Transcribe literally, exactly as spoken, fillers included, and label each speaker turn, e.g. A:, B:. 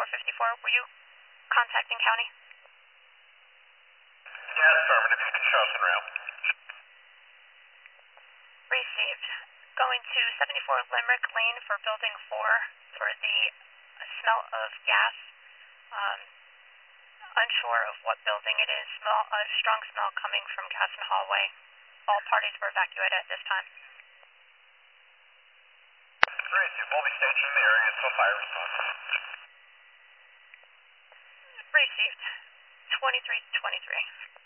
A: seventy-four fifty-four, were you contacting county?
B: Yeah, affirmative. You can show us en route.
A: Received. Going to seventy-four Limerick Lane for building four for the smell of gas. Um, unsure of what building it is. Smell, a strong smell coming from gas and hallway. All parties were evacuated at this time.
B: Great. We'll be stationed in the area until fire response.
A: Received. twenty-three twenty-three.